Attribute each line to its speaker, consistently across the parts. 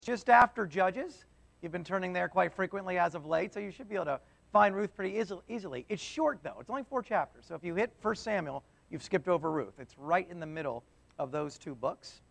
Speaker 1: just after Judges. You've been turning there quite frequently as of late, so you should be able to find Ruth pretty easily. It's short, though. It's only 4 chapters. So if you hit 1 Samuel, you've skipped over Ruth. It's right in the middle of those 2 books.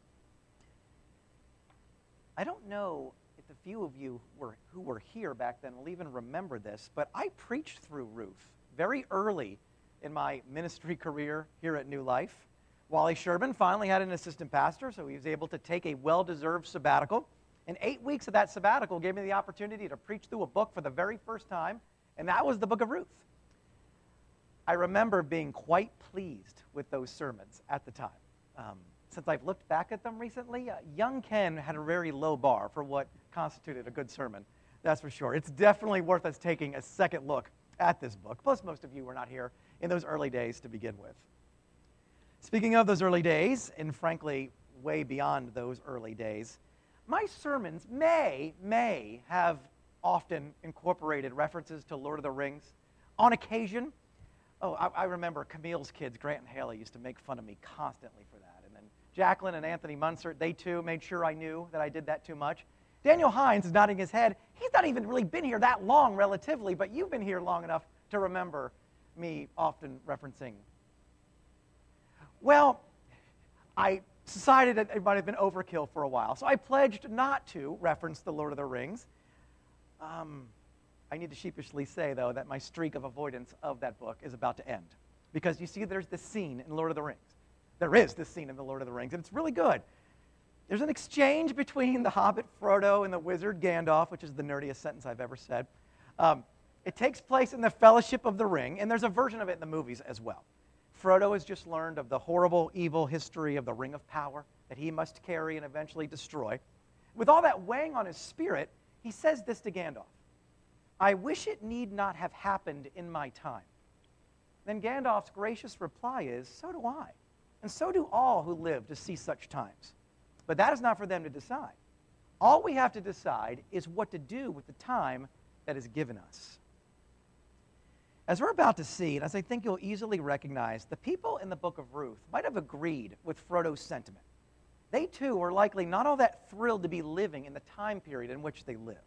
Speaker 1: I don't know if the few of you who were here back then will even remember this, but I preached through Ruth very early in my ministry career here at New Life. Wally Sherman finally had an assistant pastor, so he was able to take a well-deserved sabbatical. And 8 weeks of that sabbatical gave me the opportunity to preach through a book for the very first time, and that was the book of Ruth. I remember being quite pleased with those sermons at the time. Since I've looked back at them recently, young Ken had a very low bar for what constituted a good sermon, that's for sure. It's definitely worth us taking a second look at this book. Plus, most of you were not here in those early days to begin with. Speaking of those early days, and frankly, way beyond those early days, my sermons may have often incorporated references to Lord of the Rings. On occasion, I remember Camille's kids, Grant and Haley, used to make fun of me constantly for that. And then Jacqueline and Anthony Munsert, they too made sure I knew that I did that too much. Daniel Hines is nodding his head. He's not even really been here that long relatively, but you've been here long enough to remember me often referencing. Well, I decided that it might have been overkill for a while, so I pledged not to reference the Lord of the Rings. I need to sheepishly say, though, that my streak of avoidance of that book is about to end. Because you see, there's this scene in Lord of the Rings. There is this scene in the Lord of the Rings, and it's really good. There's an exchange between the hobbit Frodo and the wizard Gandalf, which is the nerdiest sentence I've ever said. It takes place in the Fellowship of the Ring, and there's a version of it in the movies as well. Frodo has just learned of the horrible, evil history of the Ring of Power that he must carry and eventually destroy. With all that weighing on his spirit, he says this to Gandalf, "I wish it need not have happened in my time." Then Gandalf's gracious reply is, "So do I, and so do all who live to see such times." But that is not for them to decide. All we have to decide is what to do with the time that is given us. As we're about to see, and as I think you'll easily recognize, the people in the book of Ruth might have agreed with Frodo's sentiment. They too were likely not all that thrilled to be living in the time period in which they lived.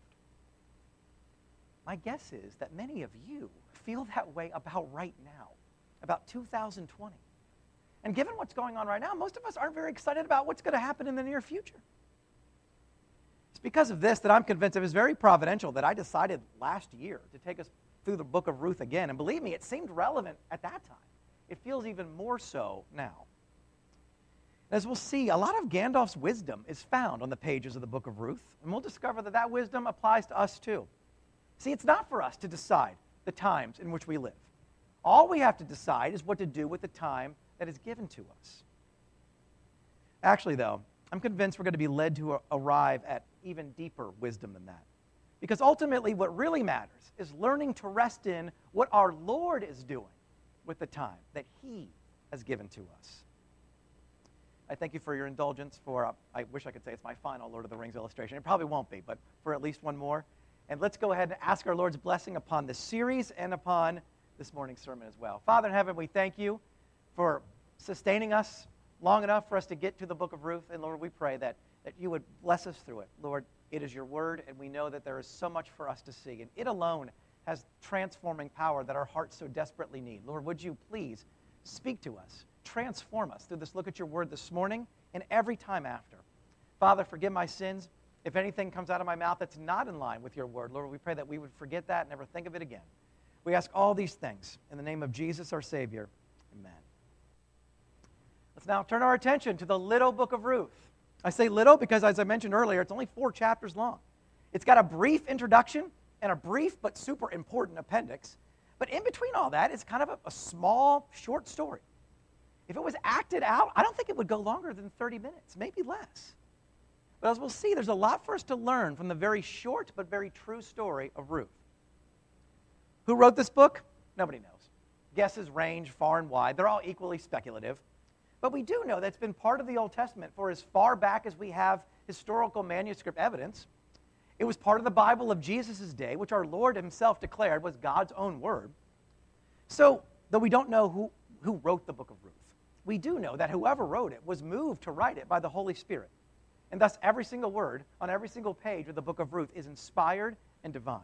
Speaker 1: My guess is that many of you feel that way about right now, about 2020. And given what's going on right now, most of us aren't very excited about what's going to happen in the near future. It's because of this that I'm convinced it was very providential that I decided last year to take us through the book of Ruth again. And believe me, it seemed relevant at that time. It feels even more so now. As we'll see, a lot of Gandalf's wisdom is found on the pages of the book of Ruth, and we'll discover that that wisdom applies to us too. See, it's not for us to decide the times in which we live. All we have to decide is what to do with the time that is given to us. Actually, though, I'm convinced we're going to be led to arrive at even deeper wisdom than that. Because ultimately, what really matters is learning to rest in what our Lord is doing with the time that He has given to us. I thank you for your indulgence for, I wish I could say it's my final Lord of the Rings illustration. It probably won't be, but for at least one more. And let's go ahead and ask our Lord's blessing upon this series and upon this morning's sermon as well. Father in heaven, we thank you for sustaining us long enough for us to get to the book of Ruth. And Lord, we pray that you would bless us through it. Lord, it is your word, and we know that there is so much for us to see. And it alone has transforming power that our hearts so desperately need. Lord, would you please speak to us, transform us through this look at your word this morning and every time after. Father, forgive my sins. If anything comes out of my mouth that's not in line with your word, Lord, we pray that we would forget that and never think of it again. We ask all these things in the name of Jesus, our Savior. Amen. Let's now turn our attention to the little book of Ruth. I say little because, as I mentioned earlier, it's only 4 chapters long. It's got a brief introduction and a brief but super important appendix. But in between all that, it's kind of a small, short story. If it was acted out, I don't think it would go longer than 30 minutes, maybe less. But as we'll see, there's a lot for us to learn from the very short but very true story of Ruth. Who wrote this book? Nobody knows. Guesses range far and wide. They're all equally speculative. But we do know that it's been part of the Old Testament for as far back as we have historical manuscript evidence. It was part of the Bible of Jesus' day, which our Lord himself declared was God's own word. So, though we don't know who wrote the book of Ruth, we do know that whoever wrote it was moved to write it by the Holy Spirit. And thus, every single word on every single page of the book of Ruth is inspired and divine.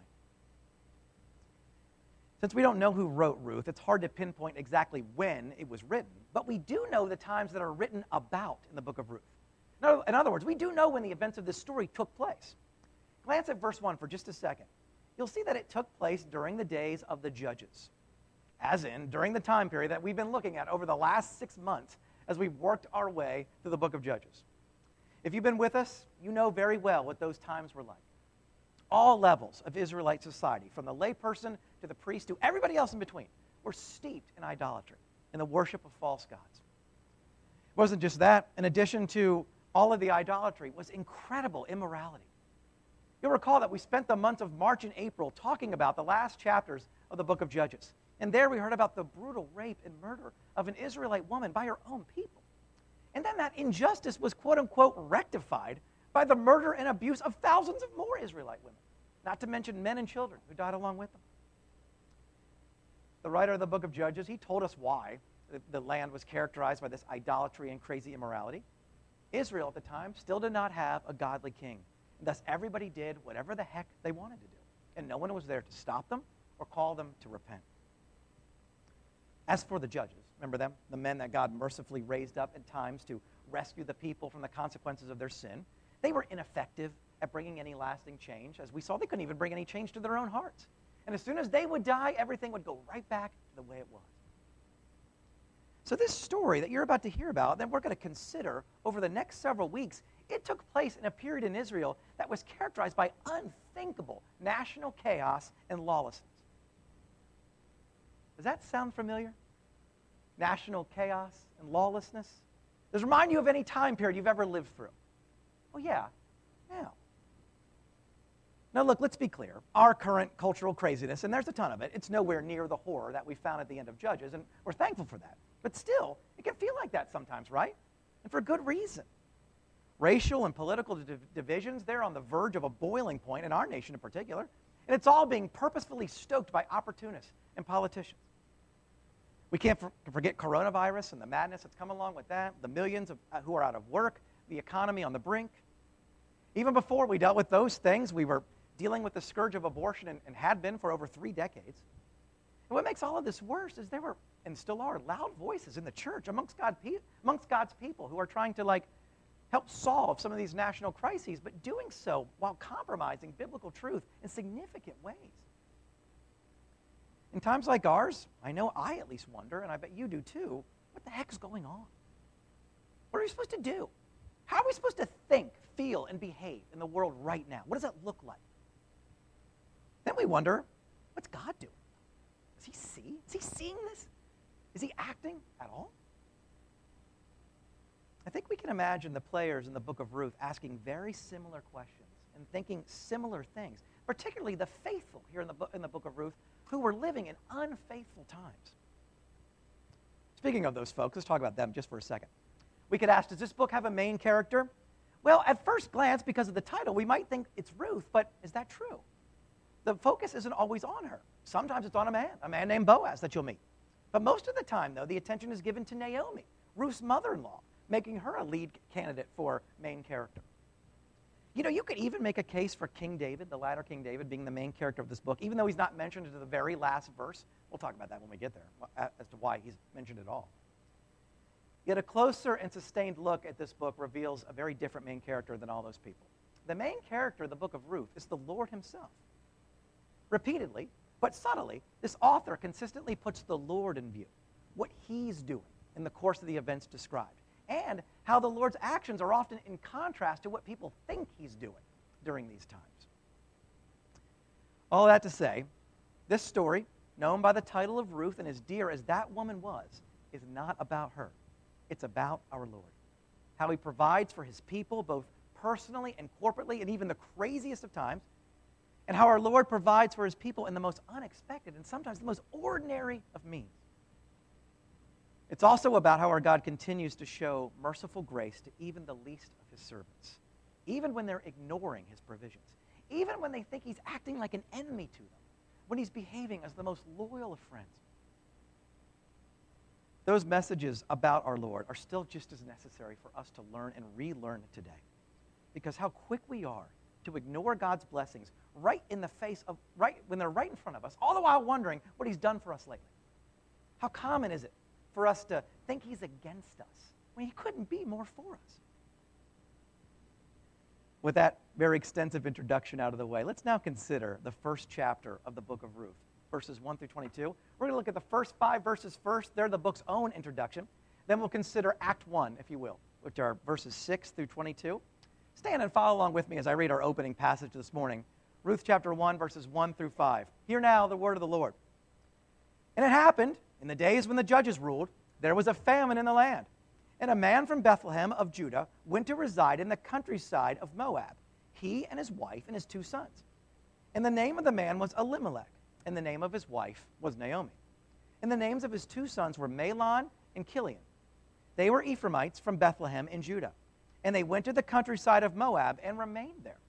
Speaker 1: Since we don't know who wrote Ruth, it's hard to pinpoint exactly when it was written, but we do know the times that are written about in the book of Ruth. In other words, we do know when the events of this story took place. Glance at verse 1 for just a second. You'll see that it took place during the days of the judges, as in during the time period that we've been looking at over the last 6 months as we've worked our way through the book of Judges. If you've been with us, you know very well what those times were like. All levels of Israelite society, from the layperson to the priest to everybody else in between, were steeped in idolatry, in the worship of false gods. It wasn't just that. In addition to all of the idolatry was incredible immorality. You'll recall that we spent the months of March and April talking about the last chapters of the book of Judges. And there we heard about the brutal rape and murder of an Israelite woman by her own people. And then that injustice was, quote unquote, rectified by the murder and abuse of thousands of more Israelite women, not to mention men and children who died along with them. The writer of the book of Judges, he told us why the land was characterized by this idolatry and crazy immorality. Israel at the time still did not have a godly king. And thus everybody did whatever the heck they wanted to do. And no one was there to stop them or call them to repent. As for the judges, remember them? The men that God mercifully raised up at times to rescue the people from the consequences of their sin. They were ineffective at bringing any lasting change. As we saw, they couldn't even bring any change to their own hearts. And as soon as they would die, everything would go right back to the way it was. So this story that you're about to hear about, that we're going to consider over the next several weeks, it took place in a period in Israel that was characterized by unthinkable national chaos and lawlessness. Does that sound familiar? National chaos and lawlessness? Does it remind you of any time period you've ever lived through? Oh, yeah. Now, look, let's be clear. Our current cultural craziness, and there's a ton of it, it's nowhere near the horror that we found at the end of Judges, and we're thankful for that. But still, it can feel like that sometimes, right? And for good reason. Racial and political divisions, they're on the verge of a boiling point in our nation in particular, and it's all being purposefully stoked by opportunists and politicians. We can't forget coronavirus and the madness that's come along with that, the millions who are out of work, the economy on the brink. Even before we dealt with those things, we were dealing with the scourge of abortion and had been for over 3 decades. And what makes all of this worse is there were, and still are, loud voices in the church amongst God's people who are trying to help solve some of these national crises, but doing so while compromising biblical truth in significant ways. In times like ours, I know I at least wonder, and I bet you do too, what the heck is going on? What are we supposed to do? How are we supposed to think, feel, and behave in the world right now? What does that look like? Then we wonder, what's God doing? Does he see? Is he seeing this? Is he acting at all? I think we can imagine the players in the book of Ruth asking very similar questions and thinking similar things, particularly the faithful here in the book of Ruth who were living in unfaithful times. Speaking of those folks, let's talk about them just for a second. We could ask, does this book have a main character? Well, at first glance, because of the title, we might think it's Ruth, but is that true? The focus isn't always on her. Sometimes it's on a man named Boaz that you'll meet. But most of the time, though, the attention is given to Naomi, Ruth's mother-in-law, making her a lead candidate for main character. You know, you could even make a case for King David, the latter King David, being the main character of this book, even though he's not mentioned until the very last verse. We'll talk about that when we get there, as to why he's mentioned at all. Yet a closer and sustained look at this book reveals a very different main character than all those people. The main character of the book of Ruth is the Lord himself. Repeatedly, but subtly, this author consistently puts the Lord in view, what he's doing in the course of the events described, and how the Lord's actions are often in contrast to what people think he's doing during these times. All that to say, this story, known by the title of Ruth and as dear as that woman was, is not about her. It's about our Lord, how he provides for his people both personally and corporately in even the craziest of times, and how our Lord provides for his people in the most unexpected and sometimes the most ordinary of means. It's also about how our God continues to show merciful grace to even the least of his servants, even when they're ignoring his provisions, even when they think he's acting like an enemy to them, when he's behaving as the most loyal of friends. Those messages about our Lord are still just as necessary for us to learn and relearn today. because how quick we are to ignore God's blessings right in the face of, right when they're right in front of us, all the while wondering what he's done for us lately. How common is it for us to think he's against us when he couldn't be more for us? With that very extensive introduction out of the way, let's now consider the first chapter of the book of Ruth, verses 1 through 22. We're going to look at the first 5 verses first. They're the book's own introduction. Then we'll consider Act 1, if you will, which are verses 6 through 22. Stand and follow along with me as I read our opening passage this morning. Ruth chapter 1, verses 1 through 5. Hear now the word of the Lord. And it happened, in the days when the judges ruled, there was a famine in the land. And a man from Bethlehem of Judah went to reside in the countryside of Moab, he and his wife and his 2 sons. And the name of the man was Elimelech, and the name of his wife was Naomi. And the names of his 2 sons were Mahlon and Chilion. They were Ephraimites from Bethlehem in Judah. And they went to the countryside of Moab and remained there.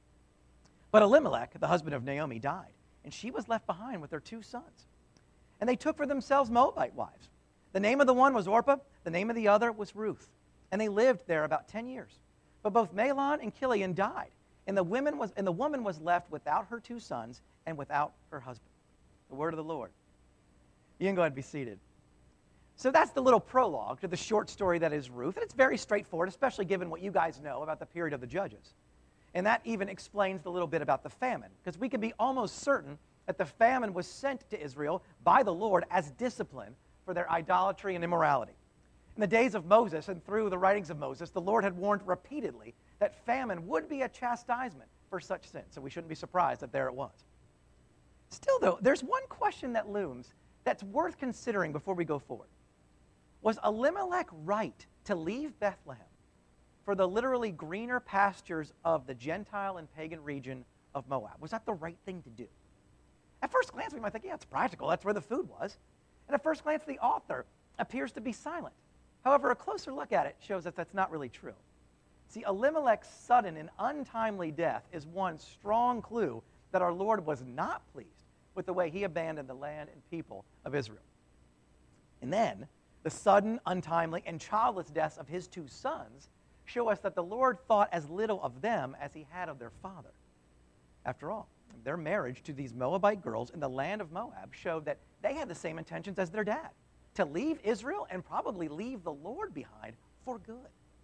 Speaker 1: But Elimelech, the husband of Naomi, died, and she was left behind with her 2 sons. And they took for themselves Moabite wives. The name of the one was Orpah, the name of the other was Ruth. And they lived there about 10 years. But both Mahlon and Chilion died, and the woman was left without her 2 sons and without her husband. The word of the Lord. You can go ahead and be seated. So that's the little prologue to the short story that is Ruth. And it's very straightforward, especially given what you guys know about the period of the Judges. And that even explains the little bit about the famine, because we can be almost certain that the famine was sent to Israel by the Lord as discipline for their idolatry and immorality. In the days of Moses and through the writings of Moses, the Lord had warned repeatedly that famine would be a chastisement for such sin. So we shouldn't be surprised that there it was. Still, though, there's one question that looms that's worth considering before we go forward. Was Elimelech right to leave Bethlehem for the literally greener pastures of the Gentile and pagan region of Moab? Was that the right thing to do? At first glance, we might think, yeah, it's practical. That's where the food was. And at first glance, the author appears to be silent. However, a closer look at it shows that that's not really true. See, Elimelech's sudden and untimely death is one strong clue that our Lord was not pleased with the way he abandoned the land and people of Israel. And then, the sudden, untimely, and childless deaths of his 2 sons show us that the Lord thought as little of them as he had of their father. After all, their marriage to these Moabite girls in the land of Moab showed that they had the same intentions as their dad, to leave Israel and probably leave the Lord behind for good.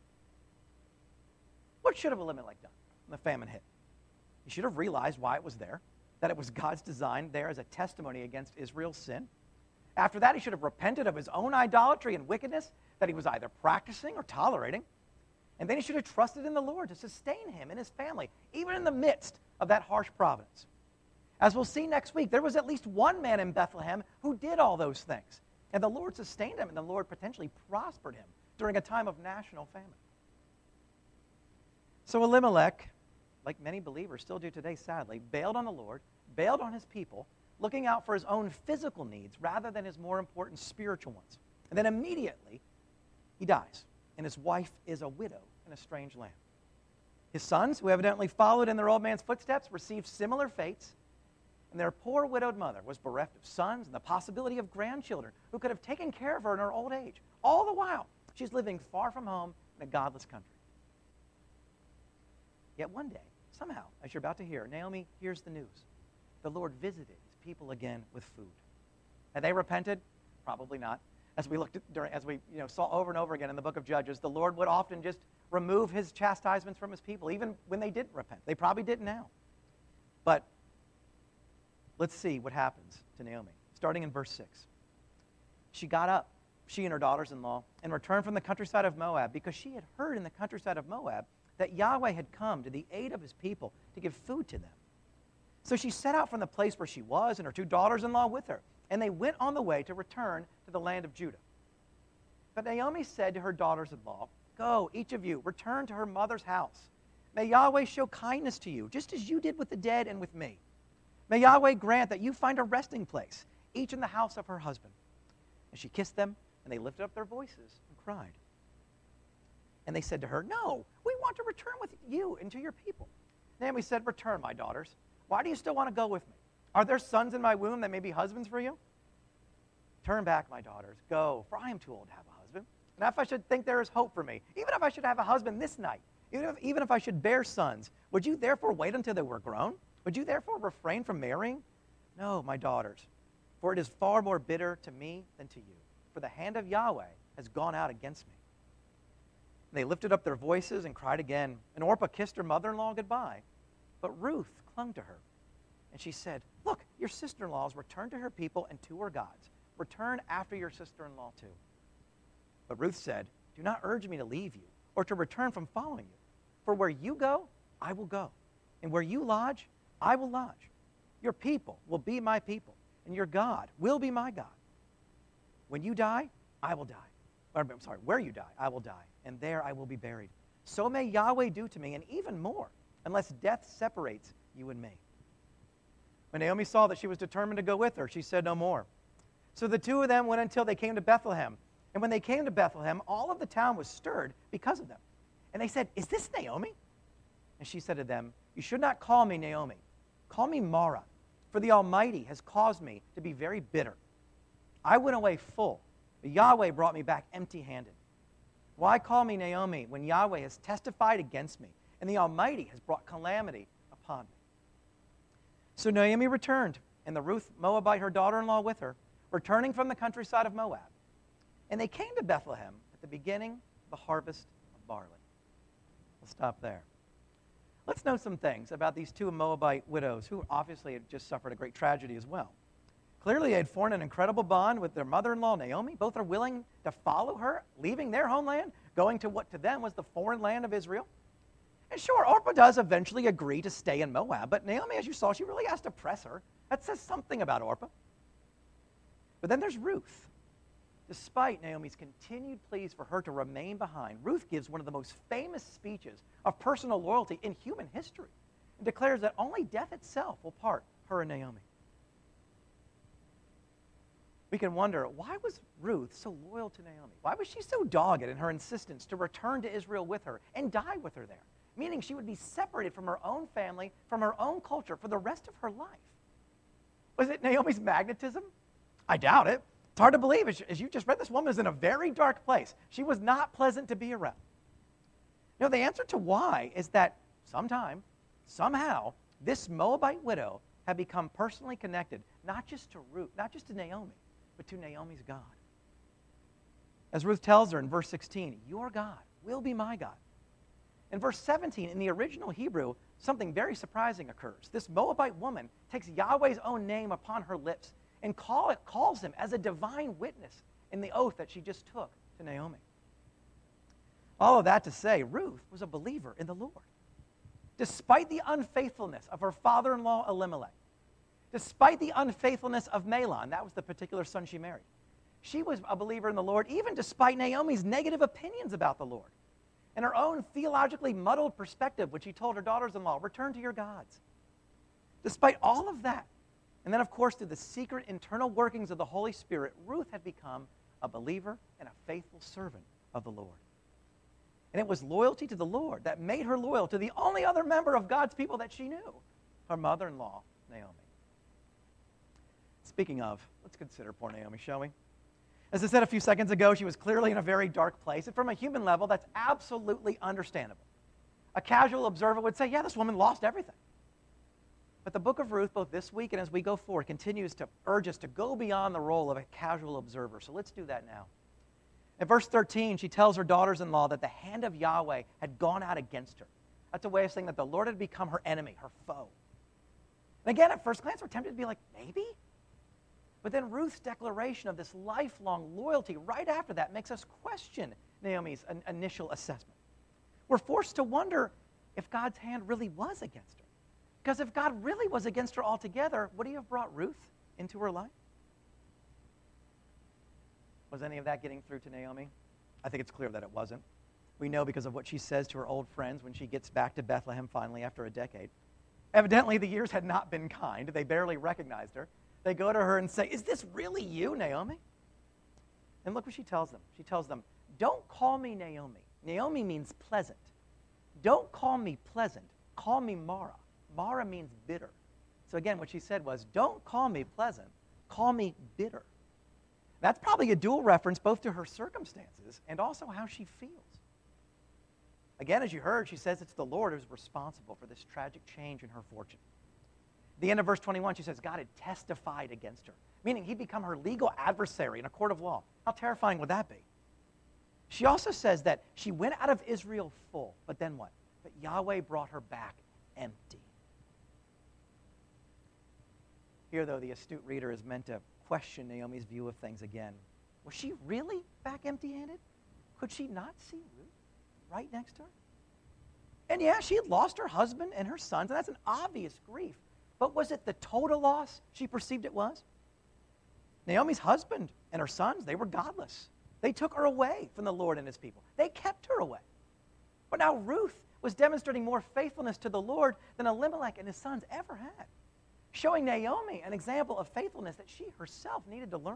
Speaker 1: What should have Elimelech done when the famine hit? He should have realized why it was there, that it was God's design there as a testimony against Israel's sin. After that, he should have repented of his own idolatry and wickedness that he was either practicing or tolerating. And then he should have trusted in the Lord to sustain him and his family, even in the midst of that harsh providence. As we'll see next week, there was at least one man in Bethlehem who did all those things. And the Lord sustained him, and the Lord potentially prospered him during a time of national famine. So Elimelech, like many believers still do today, sadly, bailed on the Lord, bailed on his people, looking out for his own physical needs rather than his more important spiritual ones. And then immediately, he dies, and his wife is a widow in a strange land. His sons, who evidently followed in their old man's footsteps, received similar fates, and their poor widowed mother was bereft of sons and the possibility of grandchildren who could have taken care of her in her old age. All the while, she's living far from home in a godless country. Yet one day, somehow, as you're about to hear, Naomi hears the news. The Lord visited his people again with food. Had they repented? Probably not. As we saw over and over again in the book of Judges, the Lord would often just remove his chastisements from his people, even when they didn't repent. They probably didn't now. But let's see what happens to Naomi, starting in verse 6. She got up, she and her daughters-in-law, and returned from the countryside of Moab because she had heard in the countryside of Moab that Yahweh had come to the aid of his people to give food to them. So she set out from the place where she was and her 2 daughters-in-law with her, and they went on the way to return to the land of Judah. But Naomi said to her daughters-in-law, "Go, each of you, return to her mother's house. May Yahweh show kindness to you, just as you did with the dead and with me. May Yahweh grant that you find a resting place, each in the house of her husband." And she kissed them, and they lifted up their voices and cried. And they said to her, "No, we want to return with you and to your people." Naomi said, "Return, my daughters. Why do you still want to go with me? Are there sons in my womb that may be husbands for you? Turn back, my daughters. Go, for I am too old to have a husband. And if I should think there is hope for me, even if I should have a husband this night, Even if I should bear sons, would you therefore wait until they were grown? Would you therefore refrain from marrying? No, my daughters, for it is far more bitter to me than to you. For the hand of Yahweh has gone out against me. And they lifted up their voices and cried again. And Orpah kissed her mother-in-law goodbye. But Ruth clung to her. And she said, look, your sister-in-law has returned to her people and to her gods. Return after your sister-in-law too. But Ruth said, do not urge me to leave you or to return from following you. For where you go, I will go. And where you lodge, I will lodge. Your people will be my people, and your God will be my God. When you die, I will die. Where you die, I will die, and there I will be buried. So may Yahweh do to me, and even more, unless death separates you and me. When Naomi saw that she was determined to go with her, she said no more. So the two of them went until they came to Bethlehem. And when they came to Bethlehem, all of the town was stirred because of them. And they said, is this Naomi? And she said to them, you should not call me Naomi. Call me Mara, for the Almighty has caused me to be very bitter. I went away full, but Yahweh brought me back empty-handed. Why call me Naomi when Yahweh has testified against me, and the Almighty has brought calamity upon me? So Naomi returned, and the Ruth Moabite, her daughter-in-law, with her, returning from the countryside of Moab. And they came to Bethlehem at the beginning of the harvest of barley. We'll stop there. Let's note some things about these two Moabite widows who obviously had just suffered a great tragedy as well. Clearly, they had formed an incredible bond with their mother-in-law, Naomi. Both are willing to follow her, leaving their homeland, going to what to them was the foreign land of Israel. And sure, Orpah does eventually agree to stay in Moab, but Naomi, as you saw, she really has to press her. That says something about Orpah. But then there's Ruth. Despite Naomi's continued pleas for her to remain behind, Ruth gives one of the most famous speeches of personal loyalty in human history and declares that only death itself will part her and Naomi. We can wonder, why was Ruth so loyal to Naomi? Why was she so dogged in her insistence to return to Israel with her and die with her there? Meaning she would be separated from her own family, from her own culture for the rest of her life. Was it Naomi's magnetism? I doubt it. It's hard to believe. As you just read, this woman is in a very dark place. She was not pleasant to be around. No, the answer to why is that somehow, this Moabite widow had become personally connected, not just to Ruth, not just to Naomi, but to Naomi's God. As Ruth tells her in verse 16, your God will be my God. In verse 17, in the original Hebrew, something very surprising occurs. This Moabite woman takes Yahweh's own name upon her lips and calls him as a divine witness in the oath that she just took to Naomi. All of that to say, Ruth was a believer in the Lord. Despite the unfaithfulness of her father-in-law Elimelech, despite the unfaithfulness of Mahlon, that was the particular son she married, she was a believer in the Lord, even despite Naomi's negative opinions about the Lord and her own theologically muddled perspective, which she told her daughters-in-law, return to your gods. Despite all of that, and then, of course, through the secret internal workings of the Holy Spirit, Ruth had become a believer and a faithful servant of the Lord. And it was loyalty to the Lord that made her loyal to the only other member of God's people that she knew, her mother-in-law, Naomi. Speaking of, let's consider poor Naomi, shall we? As I said a few seconds ago, she was clearly in a very dark place, and from a human level, that's absolutely understandable. A casual observer would say, yeah, this woman lost everything. But the book of Ruth, both this week and as we go forward, continues to urge us to go beyond the role of a casual observer. So let's do that now. In verse 13, she tells her daughters-in-law that the hand of Yahweh had gone out against her. That's a way of saying that the Lord had become her enemy, her foe. And again, at first glance, we're tempted to be like, maybe? But then Ruth's declaration of this lifelong loyalty right after that makes us question Naomi's initial assessment. We're forced to wonder if God's hand really was against her. Because if God really was against her altogether, would he have brought Ruth into her life? Was any of that getting through to Naomi? I think it's clear that it wasn't. We know because of what she says to her old friends when she gets back to Bethlehem finally after a decade. Evidently, the years had not been kind. They barely recognized her. They go to her and say, is this really you, Naomi? And look what she tells them. She tells them, don't call me Naomi. Naomi means pleasant. Don't call me pleasant. Call me Mara. Mara means bitter. So again, what she said was, don't call me pleasant, call me bitter. That's probably a dual reference both to her circumstances and also how she feels. Again, as you heard, she says it's the Lord who's responsible for this tragic change in her fortune. At the end of verse 21, she says God had testified against her, meaning he'd become her legal adversary in a court of law. How terrifying would that be? She also says that she went out of Israel full, but then what? But Yahweh brought her back empty. Here, though, the astute reader is meant to question Naomi's view of things again. Was she really back empty-handed? Could she not see Ruth right next to her? And yeah, she had lost her husband and her sons, and that's an obvious grief. But was it the total loss she perceived it was? Naomi's husband and her sons, they were godless. They took her away from the Lord and his people. They kept her away. But now Ruth was demonstrating more faithfulness to the Lord than Elimelech and his sons ever had, showing Naomi an example of faithfulness that she herself needed to learn.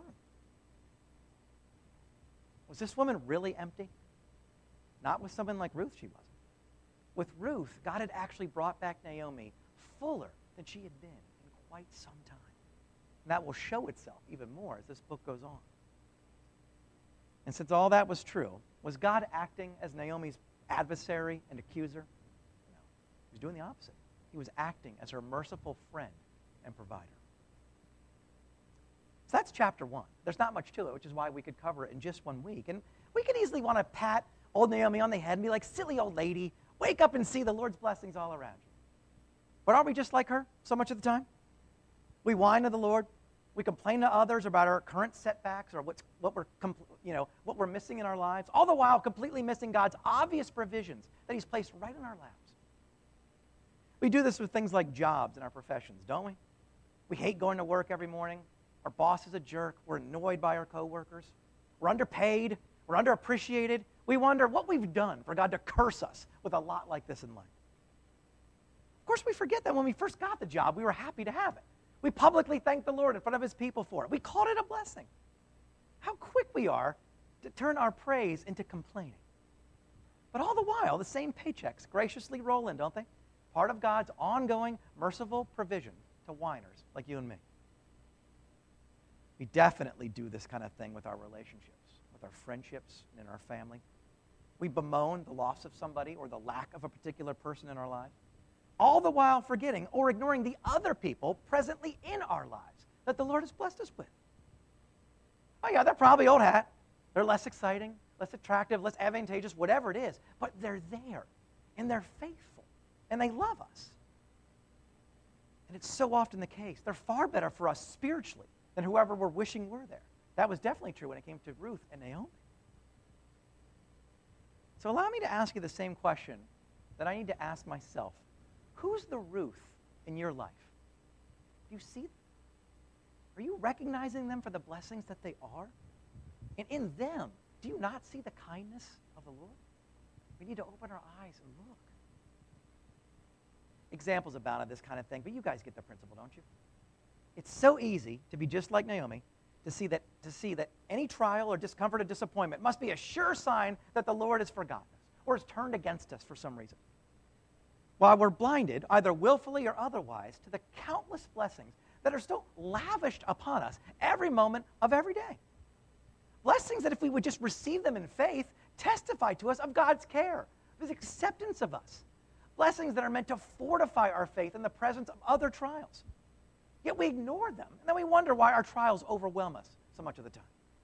Speaker 1: Was this woman really empty? Not with someone like Ruth, she wasn't. With Ruth, God had actually brought back Naomi fuller than she had been in quite some time. And that will show itself even more as this book goes on. And since all that was true, was God acting as Naomi's adversary and accuser? No. He was doing the opposite. He was acting as her merciful friend and provider. So that's chapter 1. There's not much to it, which is why we could cover it in just 1 week. And we could easily want to pat old Naomi on the head and be like, silly old lady, wake up and see the Lord's blessings all around you. But aren't we just like her so much of the time? We whine to the Lord. We complain to others about our current setbacks or what we're missing in our lives, all the while completely missing God's obvious provisions that he's placed right in our laps. We do this with things like jobs and our professions, don't we? We hate going to work every morning. Our boss is a jerk. We're annoyed by our coworkers. We're underpaid. We're underappreciated. We wonder what we've done for God to curse us with a lot like this in life. Of course, we forget that when we first got the job, we were happy to have it. We publicly thanked the Lord in front of his people for it. We called it a blessing. How quick we are to turn our praise into complaining. But all the while, the same paychecks graciously roll in, don't they? Part of God's ongoing, merciful provision to whiners like you and me. We definitely do this kind of thing with our relationships, with our friendships, and in our family. We bemoan the loss of somebody or the lack of a particular person in our lives, all the while forgetting or ignoring the other people presently in our lives that the Lord has blessed us with. Oh yeah, they're probably old hat. They're less exciting, less attractive, less advantageous, whatever it is. But they're there, and they're faithful, and they love us. And it's so often the case. They're far better for us spiritually than whoever we're wishing were there. That was definitely true when it came to Ruth and Naomi. So allow me to ask you the same question that I need to ask myself. Who's the Ruth in your life? Do you see them? Are you recognizing them for the blessings that they are? And in them, do you not see the kindness of the Lord? We need to open our eyes and look. Examples abound of this kind of thing, but you guys get the principle, don't you? It's so easy to be just like Naomi, to see that any trial or discomfort or disappointment must be a sure sign that the Lord has forgotten us or has turned against us for some reason. While we're blinded, either willfully or otherwise, to the countless blessings that are still lavished upon us every moment of every day. Blessings that if we would just receive them in faith, testify to us of God's care, of his acceptance of us. Blessings that are meant to fortify our faith in the presence of other trials. Yet we ignore them, and then we wonder why our trials overwhelm us so much of the time.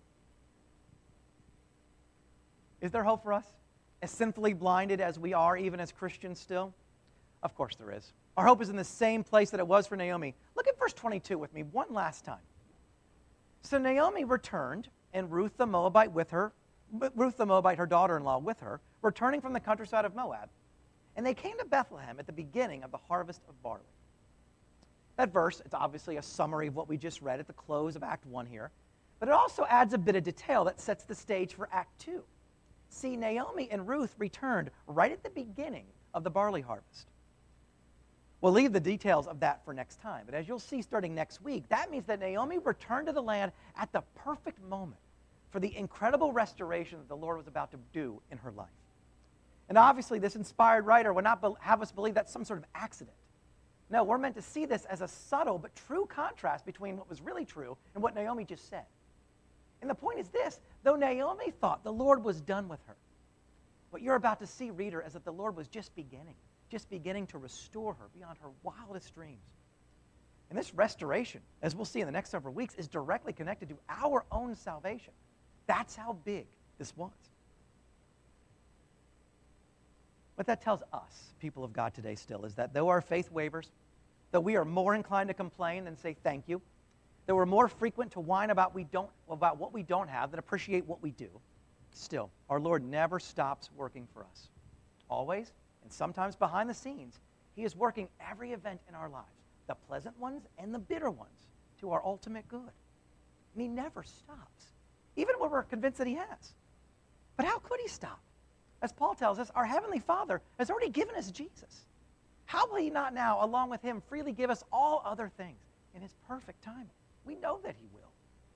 Speaker 1: Is there hope for us? As sinfully blinded as we are, even as Christians still? Of course there is. Our hope is in the same place that it was for Naomi. Look at verse 22 with me one last time. So Naomi returned, and Ruth the Moabite, her daughter-in-law, with her, returning from the countryside of Moab. And they came to Bethlehem at the beginning of the harvest of barley. That verse, it's obviously a summary of what we just read at the close of Act 1 here, but it also adds a bit of detail that sets the stage for Act 2. See, Naomi and Ruth returned right at the beginning of the barley harvest. We'll leave the details of that for next time, but as you'll see starting next week, that means that Naomi returned to the land at the perfect moment for the incredible restoration that the Lord was about to do in her life. And obviously, this inspired writer would not have us believe that's some sort of accident. No, we're meant to see this as a subtle but true contrast between what was really true and what Naomi just said. And the point is this: though Naomi thought the Lord was done with her, What you're about to see, reader, is that the Lord was just beginning to restore her beyond her wildest dreams. And this restoration, as we'll see in the next several weeks, is directly connected to our own salvation. That's how big this was. What that tells us, people of God today still, is that though our faith wavers, though we are more inclined to complain than say thank you, though we're more frequent to whine about what we don't have than appreciate what we do, still, our Lord never stops working for us. Always, and sometimes behind the scenes, he is working every event in our lives, the pleasant ones and the bitter ones, to our ultimate good. And he never stops, even when we're convinced that he has. But how could he stop? As Paul tells us, our Heavenly Father has already given us Jesus. How will he not now, along with him, freely give us all other things in his perfect timing? We know that he will.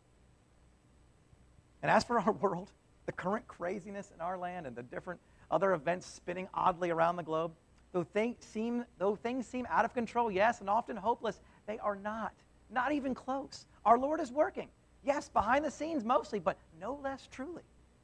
Speaker 1: And as for our world, the current craziness in our land and the different other events spinning oddly around the globe, though things seem out of control, yes, and often hopeless, they are not even close. Our Lord is working, yes, behind the scenes mostly, but no less truly.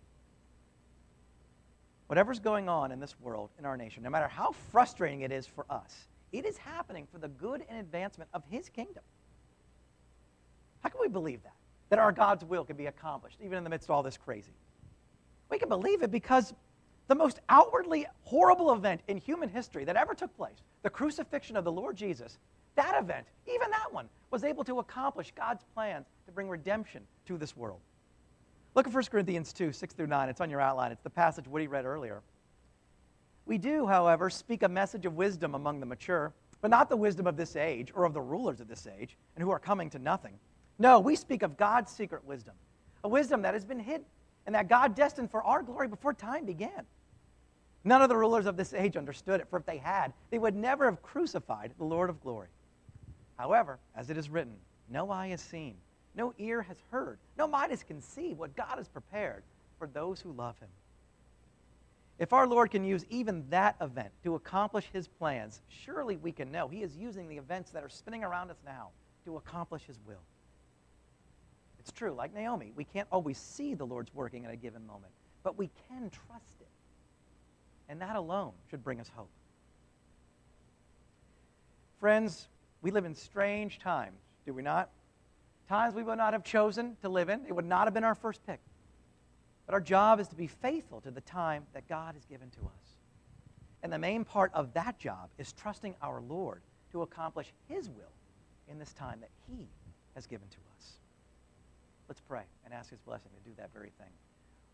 Speaker 1: Whatever's going on in this world, in our nation, no matter how frustrating it is for us, it is happening for the good and advancement of his kingdom. How can we believe that? That our God's will can be accomplished, even in the midst of all this crazy? We can believe it because the most outwardly horrible event in human history that ever took place, the crucifixion of the Lord Jesus, that event, even that one, was able to accomplish God's plans to bring redemption to this world. Look at 1 Corinthians 2, 6 through 9. It's on your outline. It's the passage Woody read earlier. We do, however, speak a message of wisdom among the mature, but not the wisdom of this age or of the rulers of this age, and who are coming to nothing. No, we speak of God's secret wisdom, a wisdom that has been hidden and that God destined for our glory before time began. None of the rulers of this age understood it, for if they had, they would never have crucified the Lord of glory. However, as it is written, no eye has seen, no ear has heard, no mind has conceived what God has prepared for those who love him. If our Lord can use even that event to accomplish his plans, surely we can know he is using the events that are spinning around us now to accomplish his will. It's true, like Naomi, we can't always see the Lord's working at a given moment, but we can trust it. And that alone should bring us hope. Friends, we live in strange times, do we not? Times we would not have chosen to live in. It would not have been our first pick. But our job is to be faithful to the time that God has given to us. And the main part of that job is trusting our Lord to accomplish his will in this time that he has given to us. Let's pray and ask his blessing to do that very thing.